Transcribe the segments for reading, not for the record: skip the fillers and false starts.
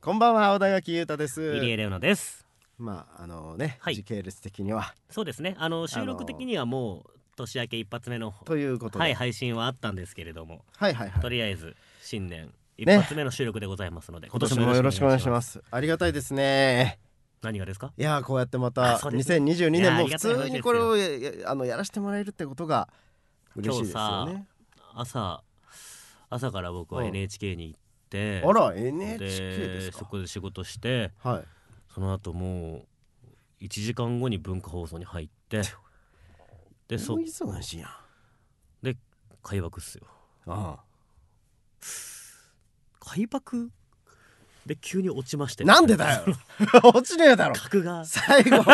こんばんは、小田垣裕太です。 入江レオナです。 まあはい、時系列的にはそうですね、収録的にはもう年明け一発目のということで、 配信はあったんですけれども、とりあえず新年一発目の収録でございますので、 今年もよろしくお願いします。ありがたいですね。 何がですか？ いや、こうやってまた2022年も普通にこれをやらせてもらえるってことが嬉しいですよね。 朝から僕は NHK に行って、 あら NHK ですか。 そこで仕事して、その後もう1時間後に文化放送に入って、で大忙しいやん。 で開幕っすよ。開幕で急に落ちまして、 なんでだよ落ちねえだろ格が最後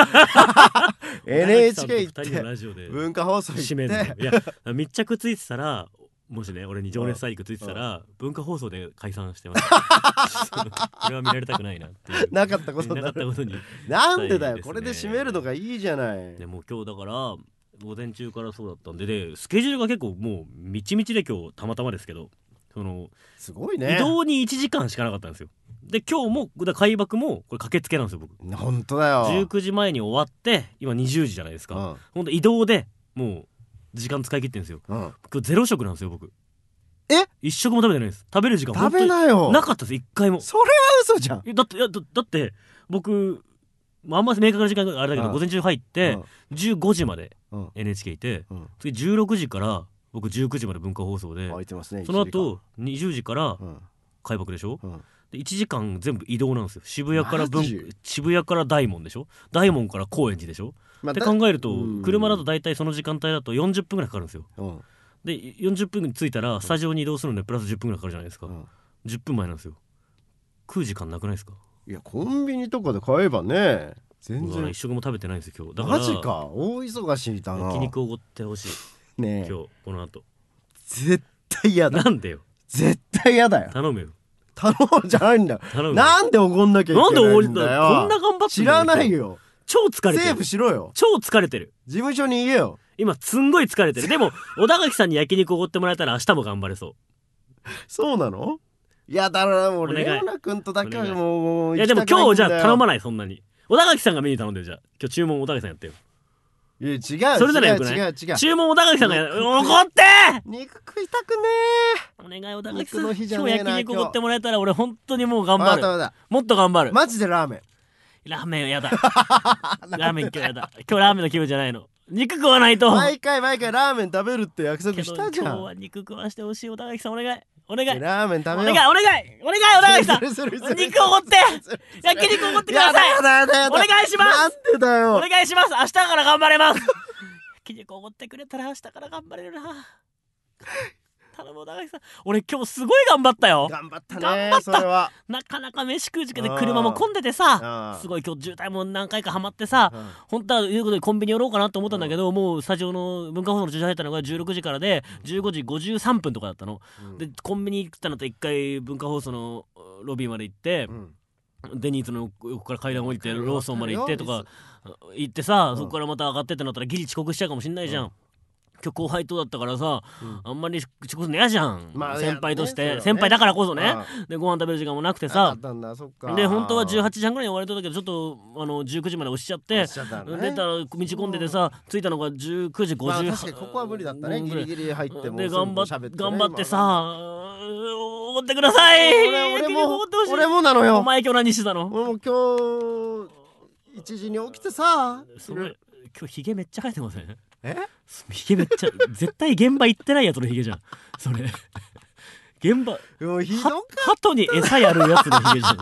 NHK 行ってラジオで文化放送行っていや密着ついてたら、もしね俺に情熱大陸ついてたら文化放送で解散してましたこれは見られたくないなっていうなかったことになる。なんでだよ、これで締めるのがいいじゃない。 でも今日だから午前中からそうだったんで、スケジュールが結構もうみちみちで、今日たまたまですけど、 すごいね、 移動に1時間しかなかったんですよ。で今日も開幕もこれ駆けつけなんですよ僕。 本当だよ。 19時前に終わって今20時じゃないですか。ほんと移動でもう時間使い切ってるんですよ。今日ゼロ食なんですよ僕。一食も食べてないです。食べる時間食べなよ。 なかったです、一回も。 それは嘘じゃん。 だって僕あんま明確な時間があれだけど、午前中入って15時まで NHK いて、次16時から僕19時まで文化放送で、その後20時から開幕でしょ。で1時間全部移動なんですよ。渋谷から大門でしょ。大門から高円寺でしょ。って考えると車だと大体その時間帯だと40分ぐらいかかるんですよ。で40分に着いたらスタジオに移動するのでプラス10分ぐらいかかるじゃないですか。10分前なんですよ。食う時間なくないですか？ いや、コンビニとかで買えばね、全然一食も食べてないんですよ今日。だからマジか、大忙しだな。 焼肉おごってほしいね。今日この後絶対嫌だ。 なんでよ。 絶対嫌だよ。 頼むよ。 頼むじゃないんだよ。なんでおごんなきゃいけないんだよ。 なんでこんな頑張ってんの？ 知らないよ。 超疲れてる。 セーブしろよ。 超疲れてる。 事務所に言えよ。 今すんごい疲れてる。でも小田垣さんに焼肉おごってもらえたら明日も頑張れそう。 そうなの？いやだからもうレオナ君とだけはもう。 いやでも今日じゃあ頼まない。そんなに小田垣さんがメニュー頼んでる。じゃあ今日注文小田垣さんやってよ。 いや違う、 それならよくない？ 違う注文小田垣さんが怒って肉食いたくねえ。お願い小田垣さん、 今日焼肉おごってもらえたら俺本当にもう頑張る。もっと頑張る。 マジでラーメンやだラーメン今日やだ。今日ラーメンの気分じゃないの。肉食わないと。 毎回ラーメン食べるって約束したじゃん。 今日は肉食わしてほしい。小田垣さんお願い。 ラーメン食べよう。 お願い小田垣さん肉おごって焼肉おごってください。お願いします。 なんでだよ。 お願いします。明日から頑張れます焼肉おごってくれたら明日から頑張れるな。頼む小田垣さん。俺今日すごい頑張ったよ。 頑張ったね。それはなかなか飯食う時間で車も混んでてさ、すごい今日渋滞も何回かハマってさ、本当はいうことでコンビニ寄ろうかなと思ったんだけど、もうスタジオの文化放送の駐車入ったのが16時からで15時53分とかだったの。でコンビニ行ったのと一回文化放送のロビーまで行って、デニーズの横から階段降りてローソンまで行ってとか行ってさ、そこからまた上がってってなったらギリ遅刻しちゃうかもしんないじゃん。今日後輩とだったからさ、あんまり遅刻するの嫌じゃん、先輩として、先輩だからこそね。でご飯食べる時間もなくてさ、で本当は18時半ぐらいに終われたんだけど、ちょっと19時まで押しちゃって、出たら道込んでてさ、着いたのが19時58分。 ここは無理だったね。ギリギリ入ってもで頑張ってさ、おごってください。 俺もなのよ。 お前今日何してたの？ 俺も今日1時に起きてさ。 今日ヒゲめっちゃ生えてません？ヒゲめっちゃ絶対現場行ってないやつのヒゲじゃんそれ。現場鳩に餌やるやつのヒゲじゃん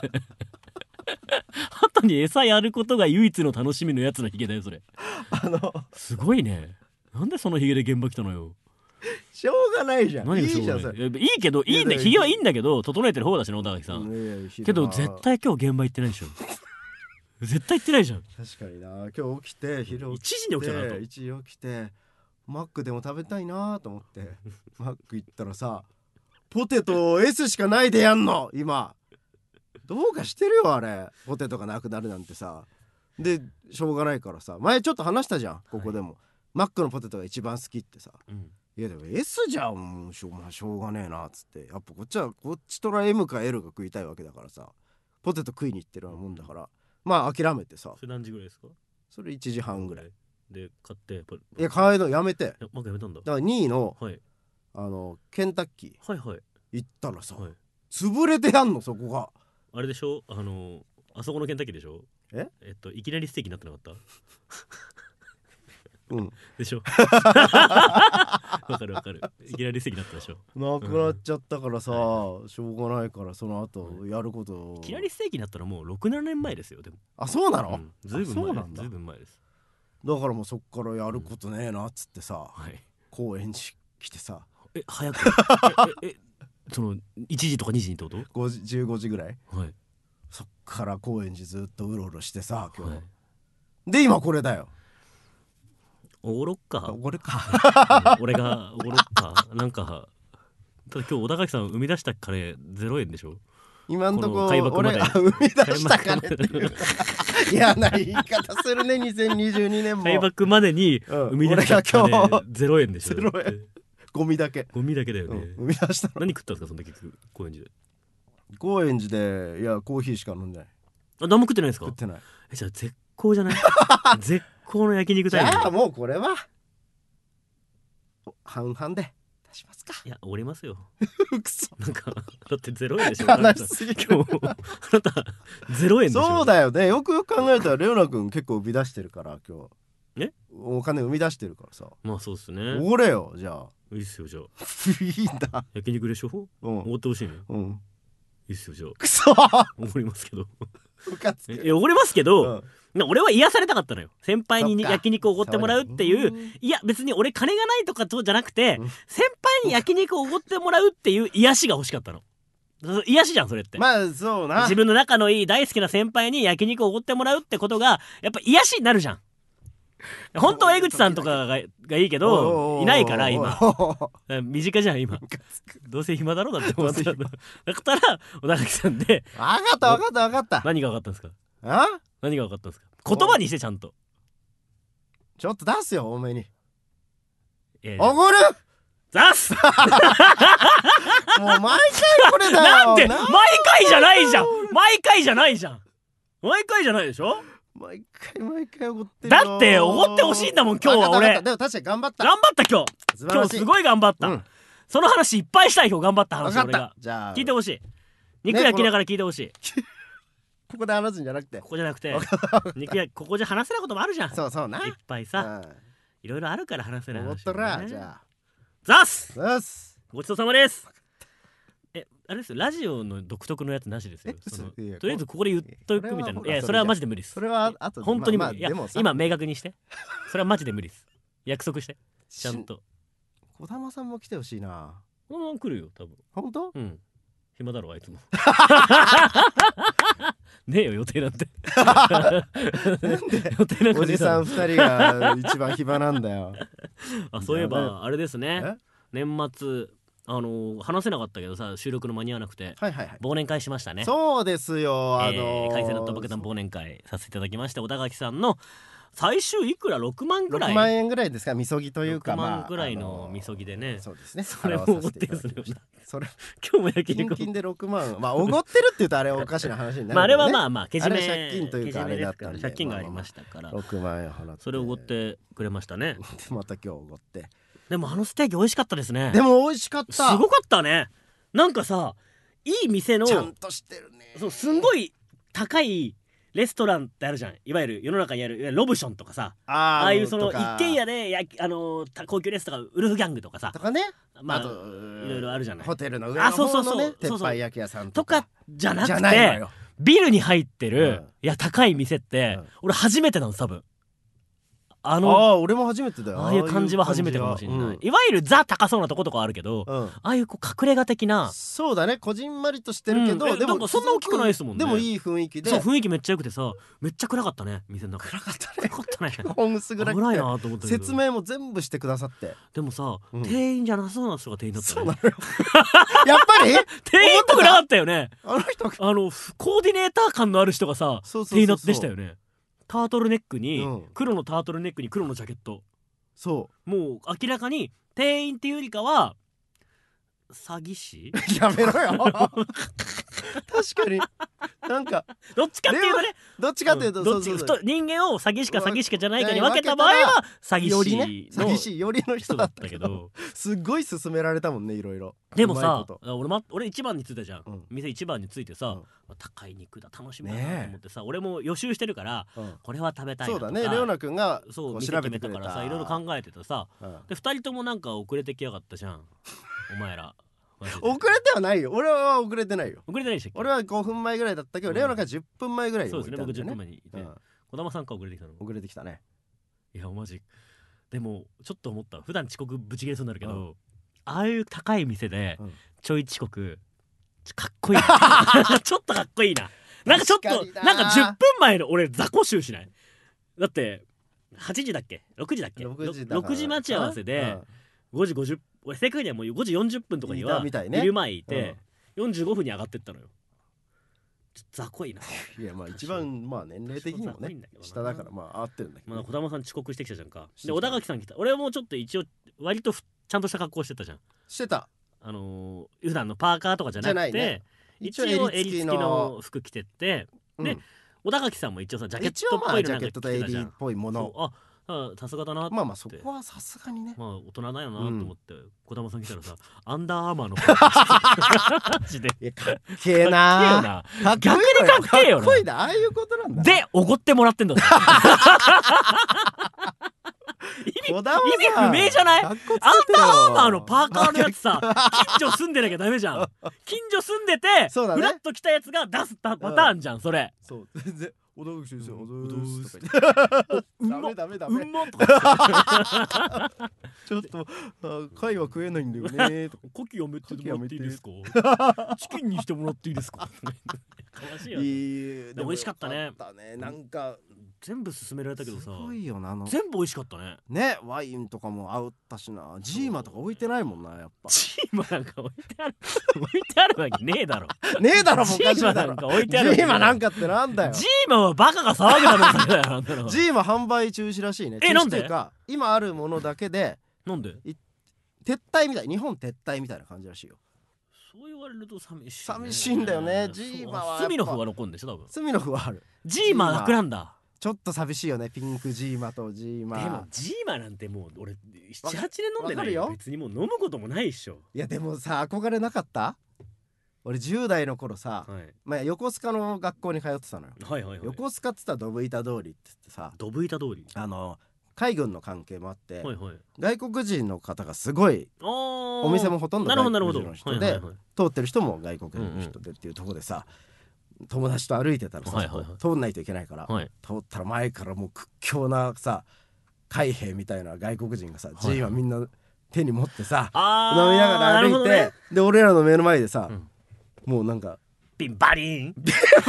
鳩に餌やることが唯一の楽しみのやつのヒゲだよそれ。すごいね。なんでそのヒゲで現場来たのよ。 しょうがないじゃん。いいじゃんそれ。 いいけど、いいんだ、ヒゲはいいんだけど整えてる方だしな小田垣さん。けど絶対今日現場行ってないでしょ。絶対行ってないじゃん。 確かにな。今日起きて昼 1時に起きたなと。 1時起きてマックでも食べたいなと思ってマック行ったらさ、ポテト S しかないでやんの今。どうかしてるよあれ。ポテトがなくなるなんてさ。でしょうがないからさ、前ちょっと話したじゃんここでも、マックのポテトが一番好きってさ、いやでも S じゃんしょうがねえなっつって、やっぱこっちとら M か L が食いたいわけだからさ、 ポテト食いに行ってるようなもんだから、まあ諦めてさ。 それ何時ぐらいですか？ それ1時半ぐらいで買って、 いや買うのやめて、 マックやめたんだ。 だから2位の、 はい、 ケンタッキーはいはい行ったらさ、 はい。 潰れてやんのそこが。 あれでしょ、あそこのケンタッキーでしょ。いきなりステーキになってなかった？ うんでしょ。わかるわかる。いきなりステーキになったでしょ。 なくなっちゃったからさ、 はしょうがないからその後やることを、 いきなりステーキになったらもう 6,7 年前ですよ。でもあそうなの、 ずいぶん前です。 そうなんだ。 ずいぶん前です。 だからもうそっからやることねえなっつってさ、 はい。 高円寺来てさ、 早くその1時とか2時にってこと 5時15時ぐらい、 はい。 そっから高円寺ずっとうろうろしてさ今日、 はい、 で今これだよ。 おごろっか。 これか俺がおごろっか。なんかただ今日小田垣さん生み出したカレー0円でしょ。 今んとここの開幕まで俺が生み出した金っていう嫌な言い方するね。2022年も開幕までに生み出したカレー0円でしょ。 0円ゴミだけ、 ゴミだけだよね。 生み出したの。 何食ったんですかその時高円寺で。 高円寺でいやコーヒーしか飲んでない。 あ、何も食ってないですか？ 食ってない。 じゃあ絶好じゃない？絶好の焼肉じタイム。 ゃあもうこれは半々で出しますか。 いやおごりますよ。 くそなんかだって0円でしょ。 悲しすぎる。 今日あなた0円でしょ。 そうだよね。よくよく考えたらレオナ君結構生み出してるから今日お金生み出してるからさ、 まあそうっすね。 おごれよじゃあ。 いいっすよじゃあ。 いいんだ。 焼肉でしょ。 うんおごってほしいね。 うんいいっすよじゃあ。 くそおごりますけど。 ムカつく。 おごりますけうど、 ん俺は癒されたかったのよ。先輩にそっか焼肉をおごってもらうっていう。 そうだねいや別に俺金がないとかじゃなくて、 うん先輩に焼肉をおごってもらうっていう癒しが欲しかったの。癒しじゃんそれって。 まあそうな。 自分の仲のいい大好きな先輩に焼肉をおごってもらうってことがやっぱ癒しになるじゃん。本当は江口さんとかがいいけどいないから今身近じゃん今。どうせ暇だろうだって思ってたんだ。だったら小田垣さんで。 分かった分かった分かった。 何が分かったんですか？ あ何が分かったんですか？言葉にしてちゃんと。 ちょっと出すよ多めに。 おおごるざっす。 もう毎回これだよ。 なんで毎回じゃないじゃん。毎回じゃないじゃん。毎回じゃないでしょ。 毎回おごってるよ。 だっておごってほしいんだもん今日は俺。 でも確かに頑張った。 頑張った今日。今日すごい頑張った。その話いっぱいしたい今日頑張った話俺が。 じゃあ聞いてほしい。肉焼きながら聞いてほしい。 ここで話すんじゃなくて。 ここじゃなくて肉焼きここじゃ話せないこともあるじゃん。 そうそうな。 いっぱいさいろいろあるから話せないおごっ話。 とらじゃあ。 ざっす。 ざっす。 ごちそうさまです。あれですよラジオの独特のやつなしですよ。とりあえずここで言っとくみたいな。いやそれはマジで無理です。 それはあと本当に無理。いや今明確にして。それはマジで無理です。約束してちゃんと。 小玉さんも来てほしいな。 来るよ多分。 本当？ うん。暇だろあいつも。ねえよ予定なんて。予定なんかおじさん2人が一番暇なんだよ。 あそういえばあれですね。年末話せなかったけどさ収録の間に合わなくて忘年会しましたね。 そうですよ。 海鮮納豆爆弾忘年会させていただきまして小田垣さんの最終いくら6万ぐらい 6万円ぐらいですかみそぎというか 6万ぐらいのみそぎでね。 そうですね。 それもおごってるんですよ。 それ今日も焼肉金で6万まあおごってるって言うとあれおかしな話になる。 あれはまあけじめ借金というかあれだったんで借金がありましたから 6万円払ってそれをおごってくれましたね。 また今日おごって。 でもステーキ美味しかったですね。 でも美味しかった。 すごかったね。なんかさいい店のちゃんとしてるね。 そうすんごい高いレストランってあるじゃん。いわゆる世の中にあるロブションとかさああいうその一軒家で高級レストランウルフギャングとかさとかね。 まあいろいろあるじゃない。 ホテルの上の方のね鉄板焼き屋さんとかじゃなくてビルに入ってるいや高い店って俺初めてなの多分。 俺も初めてだよ。 ああいう感じは初めてかもしれない。いわゆるザ高そうなとことかあるけどああいうこう隠れ家的な。 そうだねこじんまりとしてるけどでもそんな大きくないですもんね。 でもいい雰囲気で。 そう雰囲気めっちゃ良くてさめっちゃ暗かったね店の中。 暗かったね。 暗かったね。 ホームス暗くて危ないなと思ったけど説明も全部してくださって。 でもさ店員じゃなそうな人が店員だったね。 そうなのよ。やっぱり店員っぽくなかったよね。 あの人コーディネーター感のある人がさ店員でしたよね。タートルネックに黒のタートルネックに黒のジャケット。そうもう明らかに店員っていうよりかは詐欺師。 やめろよ。確かになんかどっちかっていうとね、 どっちかっていうと、 どっち人間を詐欺師か詐欺師かじゃないかに分けた場合は詐欺よりね師詐欺師よりの人だ人だっったけどたけど、 すっごい勧められたもんね、いろいろ。 でもさうまいこと俺一番についたじゃん、 うん、 店一番についてさ、 うん、 高い肉だ楽しみだなと思ってさ、俺も予習してるから、 うん、 これは食べたいなとか、 そうだね、レオナ君がそうこう店決めた調べてくれたからさ、いろいろ考えてたさ、 うん、 で2人ともなんか遅れてきやがったじゃんお前らマジで遅れてはないよ、俺は遅れてないよ。 遅れてないでしたっけ。 俺は5分前ぐらいだったけど、 うんレオナが10分前ぐらいにそうですね、僕10分前前にいて、 うん、 児玉さんか遅れてきたの。 遅れてきたね。 いやマジでもちょっと思った、普段遅刻ぶち切れそうになるけど、 うん、 ああいう高い店でうん、 ちょい遅刻かっこいいなちょっとかっこいいな。なんかちょっと確かにななんか10分前の俺雑魚臭しない？だって8時だっけ6時だっけ 6時だから 6時待ち合わせで、5時50、俺正確にはもう5時40分とかにいはたみたいねいる前いて、45分に上がってったのよ。ちょっと雑魚いな。 いやまあ一番まあ年齢的にも雑魚いねんだけどな下だからまあ合ってるんだけどね、 まあ児玉さん遅刻してきたじゃんか。 してきたで小田垣さん来た。俺はもうちょっと一応割とちゃんとした格好してたじゃん。 してた。 普段のパーカーとかじゃなくて、 じゃないね、 一応襟付きの服着てって、 うんで小田垣さんも一応さジャケッ一応まあジトっぽいのなんかャケットと襟着てたじゃん。 っぽいもの、 さすがだなってまあまあそこはさすがにね、 まあ大人だよなと思って、児玉さん来たらさアンダーアーマーのマジでいやかっけえなかっけえよな。 かっこいいの逆にかっけえよなかっこいいな、ああいうことなんだ。 でおごってもらってんだぞ小田は意味不明じゃない？ かっこつけてよアンダーアーマーのパーカーのやつさ近所住んでなきゃダメじゃん。近所住んでてそうだねフラッと来たやつが出すパターンじゃんそれ。 そう全然小田口先生うんおどーすとか言ってダメダメダメうんまとかちょっと貝は食えないんだよねとかコキやめてもらっていいですかチキンにしてもらっていいですか悲しいよ。 いいで美味しかったね。 なんか全部勧められたけどさすごいよな、 全部美味しかったね。 ね、ワインとかも合ったしな、ジーマとか置いてないもんな、やっぱチーマなんか置いてある置いてあるわけねえだろ。 ねえだろ、もうジーマなんか置いてあるわけねえジーマなんかってなんだよ。 ジーマはバカが騒ぐだろそれだよ。あんなのジーマ販売中止らしいね。 なんで中止っていうか今あるものだけでなんで撤退みたい、日本撤退みたいな感じらしいよ。 そう言われると寂しい、 寂しいんだよねジーマはやっぱスミノフは残るんでしょ多分。 スミノフはある。 ジーマ楽なんだ。 ちょっと寂しいよね、ピンクジーマとジーマ。 でもジーマなんてもう俺78年飲んでないわかるよ別にもう飲むこともないっしょ。 いやでもさ、憧れなかった？俺10代の頃さ、 はいまあ、横須賀の学校に通ってたのよ。 はいはいはい。 横須賀っつったらドブ板通りって言ってさ、 ドブ板通り。 海軍の関係もあって、 はいはい。 外国人の方がすごい、おお店もほとんどなるほどなるほど。 外国人の人で、 はいはいはい通ってる人も外国人の人でっていうところでさ、友達と歩いてたらさ、 はいはいはい通んないといけないから、 はい通ったら前からもう屈強なさ海兵みたいな外国人がさ、 いジーマみんな手に持ってさ、 あー飲みながら歩いて、 なるほどねで俺らの目の前でさ、 うんもうなんかピンバリーン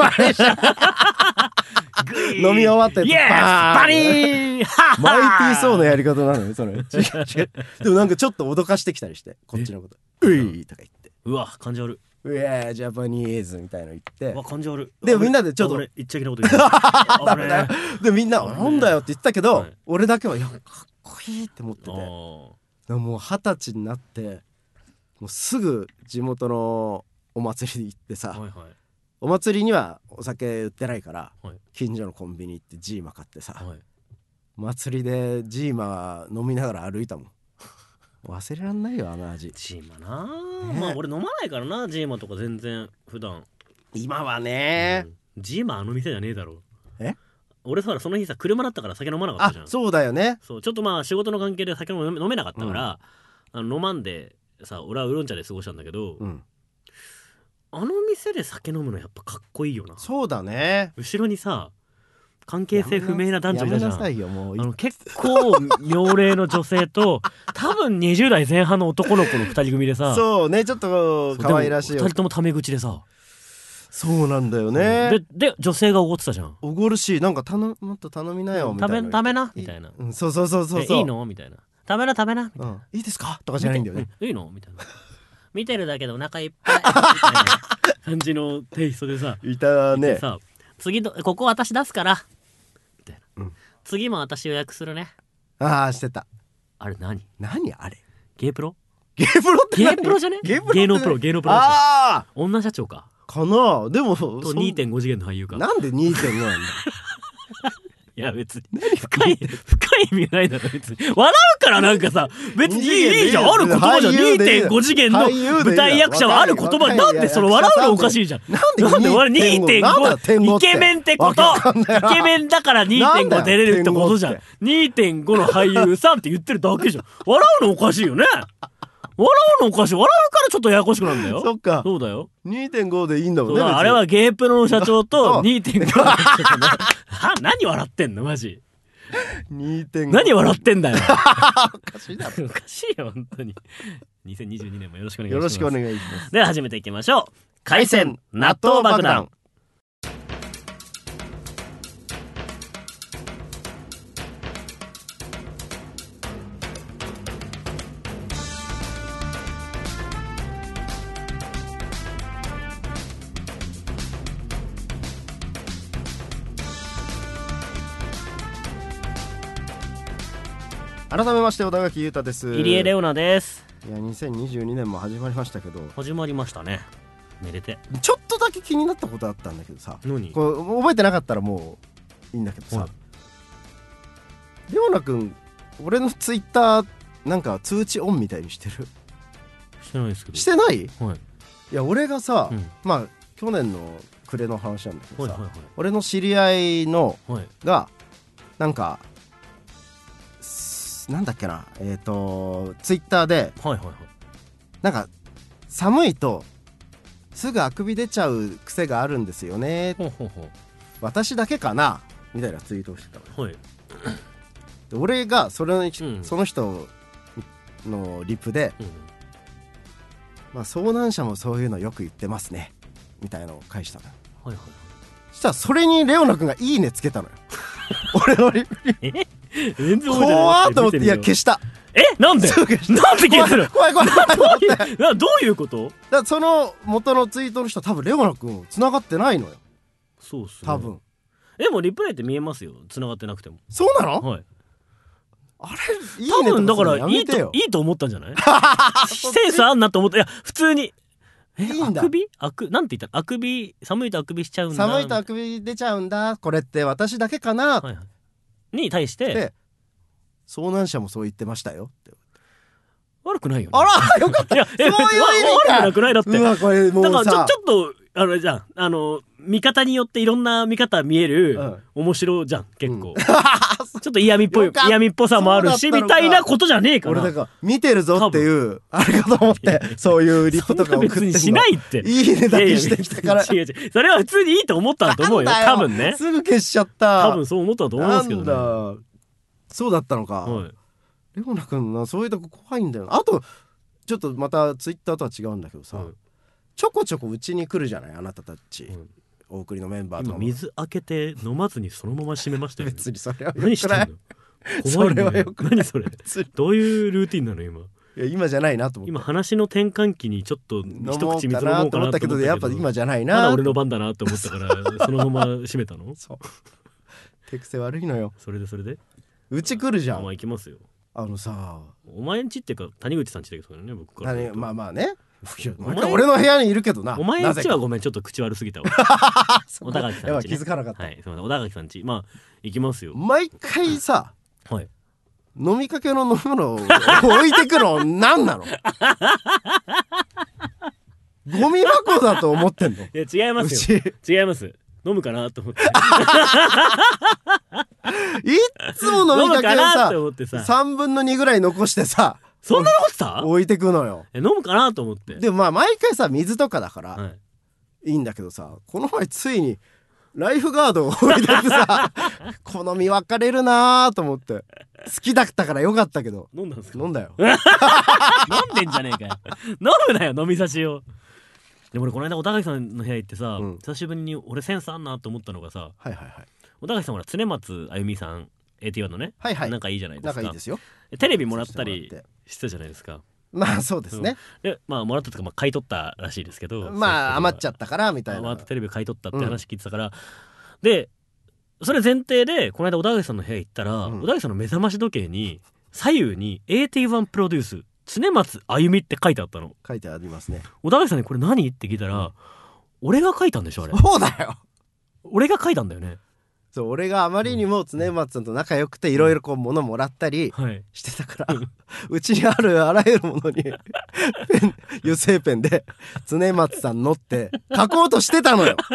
飲み終わってイエスバリーンマイティーソーのやり方なのよそれ。違う違う。でもなんかちょっと脅かしてきたりしてこっちのこと「うい!」とか言ってうわ感じ悪 「うえージャパニーズ」みたいなの言ってうわ感じ悪でみんなでちょっと俺言っちゃいけないこと言うダメだよ。でみんな「なんだよ」って言ってたけど、 はい俺だけは「いやかっこいい」って思ってて、 あでももう20歳になってもうすぐ地元のお祭りに行ってさ、 はいはいお祭りにはお酒売ってないから、 はい近所のコンビニ行ってジーマ買ってさ、 はい祭りでジーマ飲みながら歩いたもん。忘れらんないよあの味。 ジーマな、 ねまあ俺飲まないからなジーマとか全然普段、 今はね、 ジーマあの店じゃねえだろ。 え俺さその日さ車だったから酒飲まなかったじゃん。 そうだよね。 そうちょっとまあ仕事の関係で酒も飲めなかったから、飲まんでさ俺はウーロン茶で過ごしたんだけど、 うん、 あの店で酒飲むのやっぱかっこいいよな。 そうだね。 後ろにさ関係性不明な男女いたじゃん。 やめなさいよもう。 結構妙齢の女性と多分20代前半の男の子の2人組でさそうね、ちょっと可愛らしい 2 よ。 人ともタメ口でさ、 そうなんだよね。 で女性がおごってたじゃん。 おごるし、なんかもっと頼みなよみたいな。 食べなみたいな。 うん、そうそうそうそうそう。 いいのみたいな。食べなみたいな。 うん、いいですかとかじゃないんだよね。 いいのみたいな。見てるだけでお腹いっぱいみたいな感じのテイストでさ、 いたね。 さ次ここ私出すからみたいな、 うん次も私予約するね。 ああしてた。 あれ何あれ。 ゲープロゲープロって何？ ゲープロじゃね？ ゲープロって芸能プロああ女社長か。 かな。でもと2.5 次元の俳優か。 なんで 2.5 なんだいや別に深い意味ないだろ別に。笑うからなんかさ、別にいいじゃん、ある言葉じゃん。2.5 次元の舞台役者はある言葉なんでそれ笑うのおかしいじゃん。なんで俺 2.5 イケメンってこと、イケメンだから 2.5 出れるってことじゃん。2.5 の俳優さんって言ってるだけじゃん。笑うのおかしいよね。笑うのおかしい。笑うからちょっとややこしくなるんだよ。 そっか。 そうだよ。 2.5 でいいんだもんね。 あれはゲープロの社長と 2.5 の社長の何笑ってんのマジ。 2.5 何笑ってんだよ。 おかしいだろ。 おかしいよ本当に。2022年もよろしくお願いします。 よろしくお願いします。 では始めていきましょう。海鮮納豆爆弾。 改めまして小田垣裕太です。 入江レオナです。 いや2022年も始まりましたけど。 始まりましたね。めでて。 ちょっとだけ気になったことあったんだけどさ。 何？ こう覚えてなかったらもういいんだけどさ、レオナ君俺のツイッターなんか通知オンみたいにしてる？ してないですけど。 してない？ はい。 いや俺がさ、 うん、 まあ去年の暮れの話なんだけどさ、 はいはいはい、 俺の知り合いの、 はい、 がなんかなんだっけな、ツイッターで、 はいはいはい、 なんか寒いとすぐあくび出ちゃう癖があるんですよね、 ほうほうほう、 私だけかなみたいなツイートをしてたの、 はい、 で俺がその人のリプで、まあ、遭難者もそういうのよく言ってますねみたいなのを返したのよ、 はいはいはい、 そしたらそれにレオナ君がいいねつけたのよ俺のリプに全然怖ーと思って、いや消した。 なんでなんで消する？ 怖いどういうこと？ だその元のツイートの人は多分レオナ君繋がってないのよ。 そうっすね、 多分。 でもリプレイって見えますよ、繋がってなくても。 そうなの？ はい。 あれいいねとかするのやめてよ。 いいと思ったんじゃない？センスあんなと思った。いや普通にいいんだ。 なんて言ったら、あくび、寒いとあくびしちゃうんだ。 寒いとあくび出ちゃうんだ。これって私だけかな、 はいはい、に対して遭難者もそう言ってましたよって。 悪くないよね。 あらよかった。いやそういう意味か。 悪くなくないだって。 うわこれもうさ。 だからちょっとあれじゃん、見方によっていろんな見方見える、面白じゃん結構。ちょっと嫌味っぽさもあるしみたいなことじゃねえから。 俺だから見てるぞっていうあれかと思ってそういうリプとか送ってんの。 別にしないって。 いいねだけしてきたから。 違うそれは普通にいいと思ったんだと思うよ。多分ね。 すぐ消しちゃった。 多分そう思ったと思うんですけどね。 なんだ。そうだったのか。レオナ君なそういうとこ怖いんだよ。あとちょっとまたツイッターとは違うんだけどさ、ちょこちょこうちに来るじゃないあなたたち。お送りのメンバーと今水開けて飲まずにそのまま閉めましたよ、ね、 別にそれはよくない。 何してんの？怖いね、それはよくない。何それどういうルーティンなの今？ いや今じゃないなと思って。 今話の転換期にちょっと一口水飲もうかなと思ったけどやっぱ今じゃないな。 まだ俺の番だなと思ったからそのまま閉めたの？ そう手癖悪いのよ。 それでうち来るじゃん。 まあ行きますよ。 さお前んちっていうか谷口さんちだけどね僕から。 まあまあね。俺の部屋にいるけどな。 お前んちはごめんちょっと口悪すぎたわ。小田垣さんち、ね、 気づかなかった。 はい、すみません小田垣さんちまあ行きますよ。 毎回さ、 はい、 飲みかけの飲み物を置いてくの何なの？ゴミ箱だと思ってんの？いや違いますよ。違います。飲むかなと思っていつも飲みかけをさ 3 分の2ぐらい残してさそんな残した置いてくのよ。 飲むかなと思って。 でもまあ毎回さ水とかだから、はい、いいんだけどさこの前ついにライフガードを置いててさ好み分かれるなと思って好きだったからよかったけど。 飲んだんですか？ 飲んだよ。 飲んでんじゃねえかよ。飲むなよ飲み差しを。でも俺この間小田垣さんの部屋行ってさ、久しぶりに俺センスあんなと思ったのがさ、小田垣さんほら常松あゆみさん AT1 のね、仲いいじゃないですか。 仲いいですよ。 テレビもらったりしてたじゃないですか。 まあそうですね。 でまあもらったとか買い取ったらしいですけど、 まあ余っちゃったからみたいな。 余ったテレビ買い取ったって話聞いてたから、でそれ前提でこの間小田垣さんの部屋行ったら、小田垣さんの目覚まし時計に左右に AT1 プロデュース常松あゆみって書いてあったの。 書いてありますね。 小田垣さんにこれ何って聞いたら、 俺が書いたんでしょあれ。 そうだよ。 俺が書いたんだよね。 そう俺があまりにも常松さんと仲良くていろいろこう物もらったりはい。 してたから、うちにあるあらゆるものに油性ペンで常松さんのって書こうとしてたのよ。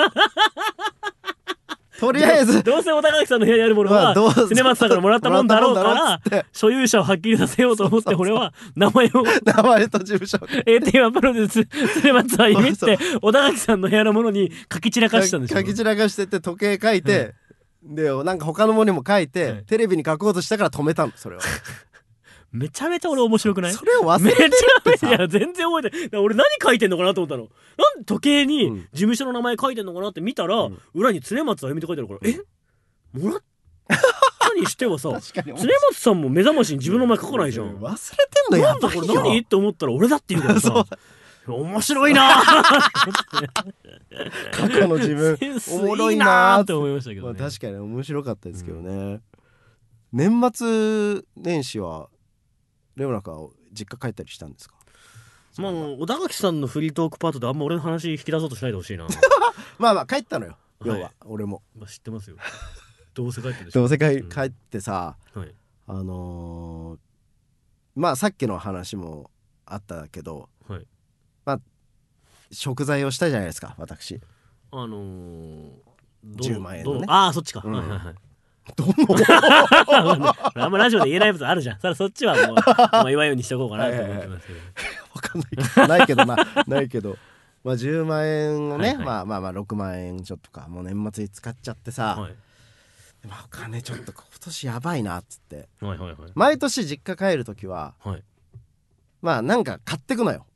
とりあえずどうせ小田垣さんの部屋にあるものはどうぞ常松さんからもらったもんだろうかもらったもんだろらうっつって所有者をはっきりさせようと思って俺は名前を名前と事務所 AT1 プロデュース常松は意味って小田垣さんの部屋のものに書き散らかしたんですよ。 書き散らかしてて時計書いて、でなんか他のものにも書いて、 はい、 テレビに書こうとしたから止めたのそれを。 めちゃめちゃ俺面白くない？ それを忘めちゃれてるってさ。 めちゃいや全然覚えてない。だから俺何書いてんのかなと思ったの。なんで時計に事務所の名前書いてんのかなって見たら、裏に常松あゆみって書いてあるから、もらったにしてはさ常松さんも目覚ましに自分の名前書かないじゃん。 忘れてんのやばいよ。 なんだこれ何って思ったら俺だって言うからさ面白いな過去の自分おもろいいなーって思いましたけどね。 確かに面白かったですけどね、年末年始はレオナカは実家帰ったりしたんですか？ まあ小田垣さんのフリートークパートであんま俺の話引き出そうとしないでほしいな。 まあまあ帰ったのよ、 はい要は俺も、 まあ、知ってますよ。どうせ帰ってるでしょ。 どうせ帰ってさ、 はい、 まあさっきの話もあったけど、 はい、 まあ食材をしたじゃないですか私。10万円のね。 ああそっちか、 うん、 はいはいはい。 どのあんまラジオで言えないことあるじゃん。そっちはもう言わんようにしとこうかなと思ってますけど。 わかんないけどないけどまあ10万円をね、 はいはい、 まあ6万円ちょっとかもう年末に使っちゃってさ、 はい、 まあお金ちょっと今年やばいなっつって、 はいはいはい、 毎年実家帰る時は、 はい、 まあなんか買ってくのよ。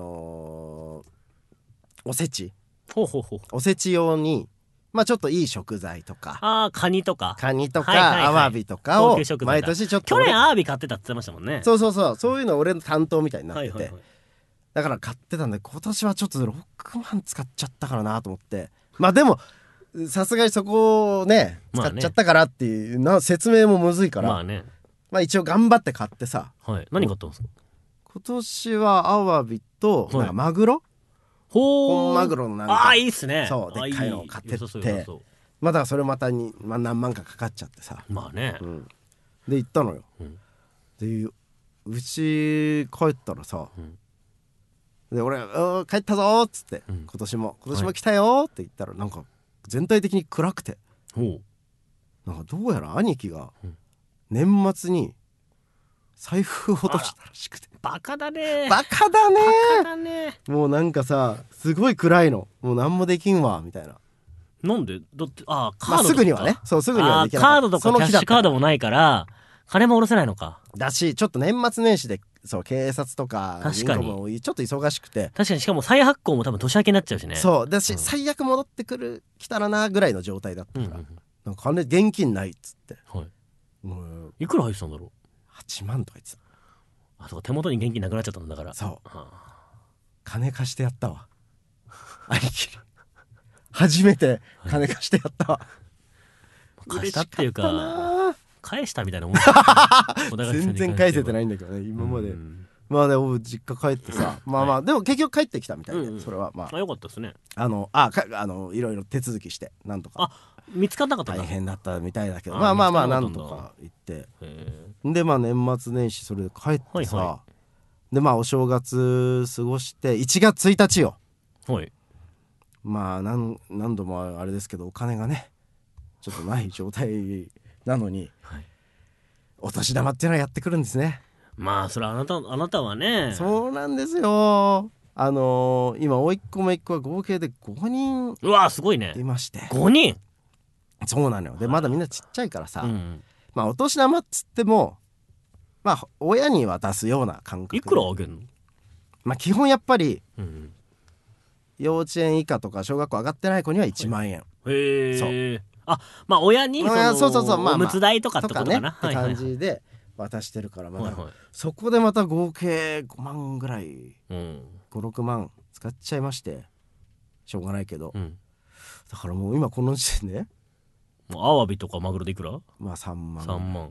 おせちおせち用にまあちょっといい食材とかカニとかはいはいはい、アワビとかを毎年ちょっと去年アワビ買ってたって言ってましたもんね。 そういうの俺の担当みたいになってて、 はいはいはい、 だから買ってたんで今年はちょっと6万使っちゃったからなと思って、まあでもさすがにそこをね使っちゃったからっていう、説明もむずいから、 まあね、 まあ一応頑張って買ってさ、 はい、何買ったんですか？ 今年はアワビとなんかマグロ、本マグロのなんかいいっすね。 そうでっかいのを買ってって 、 まあだからそれまたに、まあ、何万かかかっちゃってさ、 まあね、 で行ったのよ、でうち帰ったらさ、で俺帰ったぞーっつって、今年も来たよーって言ったらなんか全体的に暗くて、なんかどうやら兄貴が年末に財布を落としたらしくて、 バカだねもうなんかさすごい暗いの、もう何もできんわみたいな。 なんでだってカードとか、 まあ、すぐにはねそうすぐにはできなかった。 カードとかキャッシュカードもないから金も下ろせないのかだし、ちょっと年末年始でそう警察とか確かに銀行もちょっと忙しくて、 確かに、しかも再発行も多分年明けになっちゃうしね。 そうだし、最悪戻ってきたらなぐらいの状態だったから、なんか金現金ないっつって、もういくら入ってたんだろう。 8万とか言ってた。 そうか、手元に現金なくなっちゃったんだから。 そう、金貸してやったわ兄貴に初めて金貸してやったわ、 貸したっていうか返したみたいなもん全然返せてないんだけどね今まで。まあでも実家帰ってさ、まあでも結局帰ってきたみたいで、それはまあよかったですね。 いろいろ手続きしてなんとか見つかんなかったんだ。 大変だったみたいだけど、まあなんとか行って、でまあ年末年始それで帰ってさ、でまあお正月過ごして1月1日よ、まあ何度もあれですけどお金がねちょっとない状態なのに、お年玉っていうのはやってくるんですね。 まあそれあなたはね。 そうなんですよ。今甥っ子姪っ子は合計で5人うわすごいねいまして。 5人。 そうなのよ。でまだみんなちっちゃいからさ、まあお年玉っつってもまあ親に渡すような感覚で。 いくらあげんの？ まあ基本やっぱり、幼稚園以下とか小学校上がってない子には1万円、 へえ。 そうまあ親にそうおむつ代とかってことかなって感じで渡してるから、まだそこでまた合計5万ぐらい、5,6 万使っちゃいまして、しょうがないけど、だからもう今この時点でアワビとかマグロでいくら？ まあ3万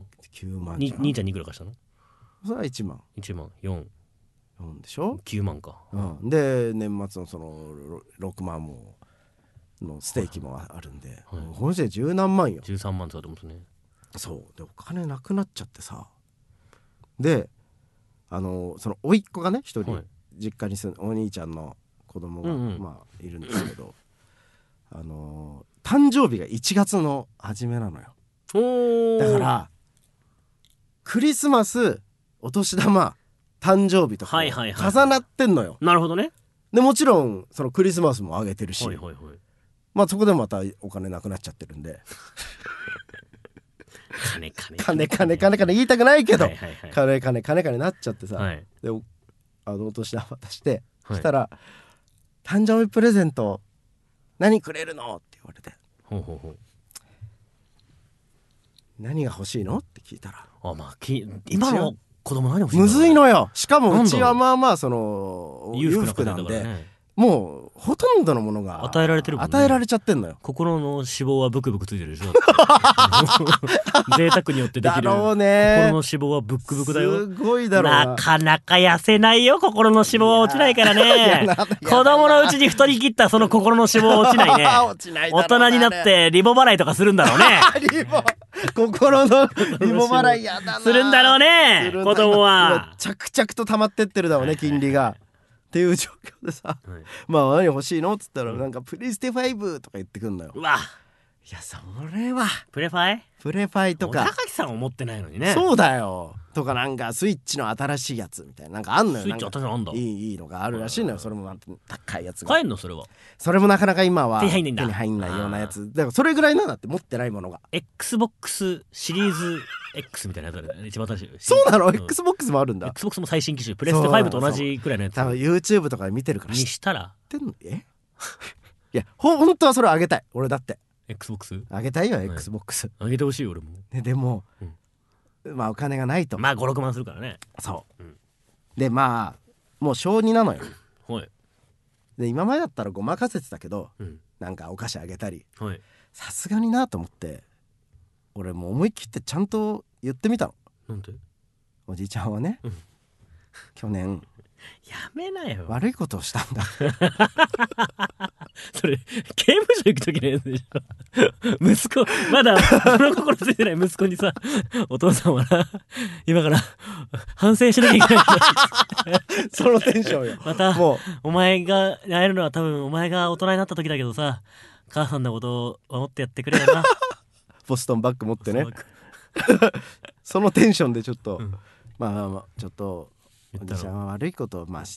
9万兄ちゃんにいくらかしたの？ それは1万 4 でしょ、 9万か、 で年末のその6万ものステーキもあるんで、 はい、 この時点で十何万よ。 13万って言われてますね。 そうでお金なくなっちゃってさ、でその甥っ子がね一人、 はい、 実家に住んお兄ちゃんの子供が、 うんうん、 まあいるんですけど誕生日が1月の初めなのよ。 おだからクリスマス、お年玉、誕生日とか重なってんのよ。 なるほどね。 でもちろんそのクリスマスもあげてるし、 はいはいはい、 まあそこでまたお金なくなっちゃってるんで金言いたくないけど、はいはいはい、金なっちゃってさ、はい、でお年玉渡して、はい、したら誕生日プレゼント何くれるのって言われて、 ほうほうほう、 何が欲しいのって聞いたら、 まあ、今の子供何欲しいの？ むずいのよ。しかもうちはまあまあその裕福なんで、ね、もうほとんどのものが与えられてるもんね。 与えられちゃってんのよ。 心の脂肪はブクブクついてるでしょ贅沢によってできる。 だろうね。 心の脂肪はブックブクだよ。 すごいだろうな。 なかなか痩せないよ。心の脂肪は落ちないからね。子供のうちに太り切ったその心の脂肪は落ちないね。 落ちないだろうな。 大人になってリボ払いとかするんだろうね心のリボ払いやだな。 するんだろうね、子供は。 着々と溜まってってるだろうね、金利がっていう状況でさ、はい、まあ何欲しいのっつったら、なんかプレステ5とか言ってくんのよ。 うわ、 いやそれはプレファイとか高木さんは持ってないのにね。 そうだよ。とかなんかスイッチの新しいやつみたいな、なんかあんのよ。 スイッチ新しいのあんだ。 いいのがあるらしいのよ。それもなんて高いやつが買えんの？それはそれもなかなか今は手に入んないようなやつだから、それぐらいなんだって、持ってないものが XBOX シリーズ X みたいなやつだね、一番新しい。 そうなの、XBOX もあるんだ。 XBOX も最新機種、プレステ5と同じくらいのやつ。 多分 YouTube とかで見てるからにしたらいや本当はそれあげたい。俺だって XBOX あげたいよ、XBOX あげてほしいよ俺も、 ね、でも、まあお金がないと。 まあ 5,6 万するからね。 そう、でまあもう小2なのよ。 はい。 で今までだったらごまかせてたけど、なんかお菓子あげたり、 はい、さすがになと思って俺もう思い切ってちゃんと言ってみたの。 なんで？ おじいちゃんはね、去年やめなよ、 悪いことをしたんだそれ刑務所行く時のやつでしょ息子まだ物心ついてない息子にさ、お父さんはな今から反省しなきゃいけないそのテンションよ。 またもうお前が会えるのは多分お前が大人になった時だけどさ、母さんのことを守ってやってくれよなボストンバッグ持ってねそのテンションでちょっと、まあちょっとおじちゃんは悪いことをして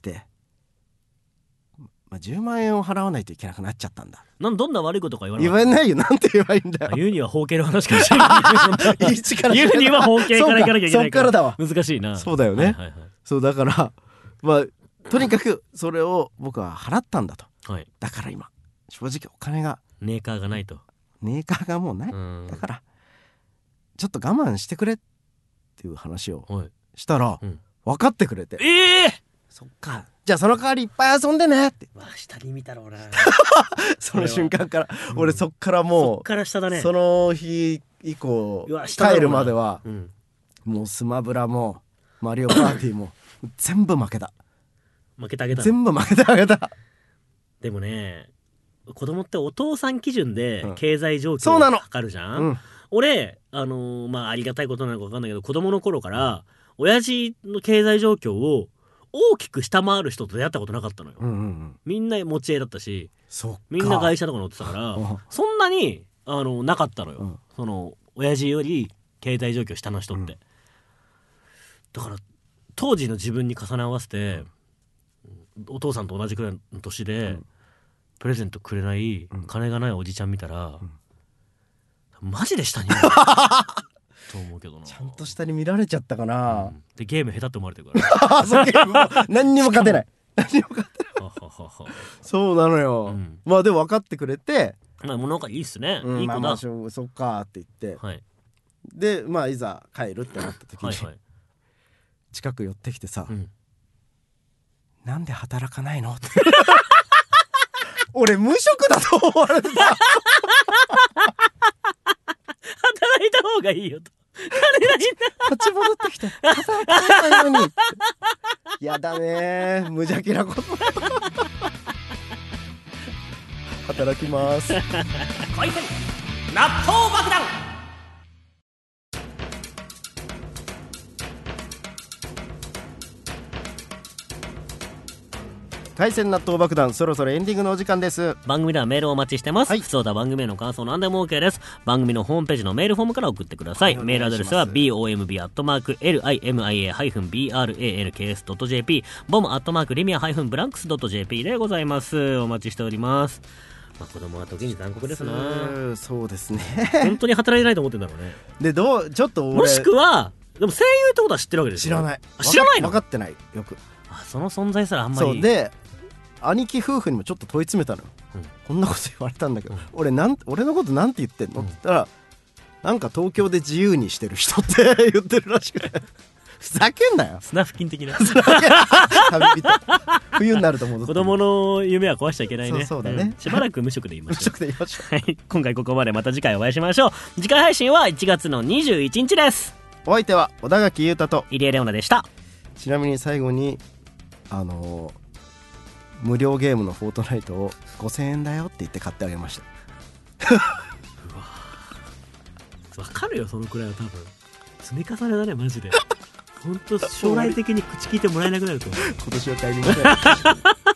、10万円を払わないといけなくなっちゃったんだ。 どんな悪いことか言わないよ。なんて言えばいいんだよ。 言うには法系の話かもしれない言うには法系からいかなきゃいけないから、そっからだわ。難しいな。 そうだよね、そうだからとにかくそれを僕は払ったんだと、だから今正直お金がネーカーがないと。 ネーカーがもうない。だからちょっと我慢してくれっていう話をしたら、分かってくれて、そっか、じゃあその代わりいっぱい遊んでねって。 下に見たろうなその瞬間から俺そっからもう、そっから下だね。その日以降帰るまでは、もうスマブラもマリオパーティーも全部負けたあげた。全部負けてあげた。 でもね、子供ってお父さん基準で経済状況を測るじゃん。俺ありがたいことなのか分かんないけど、子供の頃から親父の経済状況を大きく下回る人と出会ったことなかったのよ、みんな持ち家だったし、みんな外車とか乗ってたから、そんなになかったのよ、その親父より経済状況下の人って、だから当時の自分に重ね合わせて、お父さんと同じくらいの年で、プレゼントくれない金がないおじちゃん見たら、マジで下にと思うけどな。 ちゃんと下に見られちゃったかな、 でゲーム下手って思われてるからそう何にも勝てないそうなのよ、まあでも分かってくれて、 もうなんかいいっすね、いい子だ、 そっかって言って、でいざ帰るってなった時に近く寄ってきてさ、なんで働かないのって俺無職だと思われてた働いた方がいいよと、金ないんだ立ち戻ってきて働かないのにやだね、無邪気なこと働きます海鮮納豆爆弾。 海鮮納豆爆弾、そろそろエンディングのお時間です。 番組ではメールをお待ちしてます、 はい、 普通だ番組への感想何でも OK です。番組のホームページのメールフォームから送ってください。メールアドレスは bomb@limia-bralks.jp bomb@limia-blanks.jp でございます。お待ちしております。まあ、子供は時に残酷ですな。 そうですね本当に働いてないと思ってんだろうね。 でちょっと俺もしくはでも声優ってことは知ってるわけですよ。 知らない。 知らないの？ 分かってないよく。 その存在すらあんまり。 そうで兄貴夫婦にもちょっと問い詰めたの、こんなこと言われたんだけど、俺のことなんて言ってんの、って言ったらなんか東京で自由にしてる人って言ってるらしくてふざけんなよ。 スナフキン的な冬になると戻って子供の夢は壊しちゃいけないね。 そうだね、 しばらく無職でいましょう。 無職でいましょう。 はい、今回ここまで。また次回お会いしましょう。次回配信は1月の21日です。 お相手は小田垣裕太と入江レオナでした。ちなみに最後に無料ゲームのフォートナイトを5000円だよって言って買ってあげましたうわ、分かるよそのくらいは。多分積み重ねだねマジで。本当将来的に口聞いてもらえなくなると思う。 今年は帰りません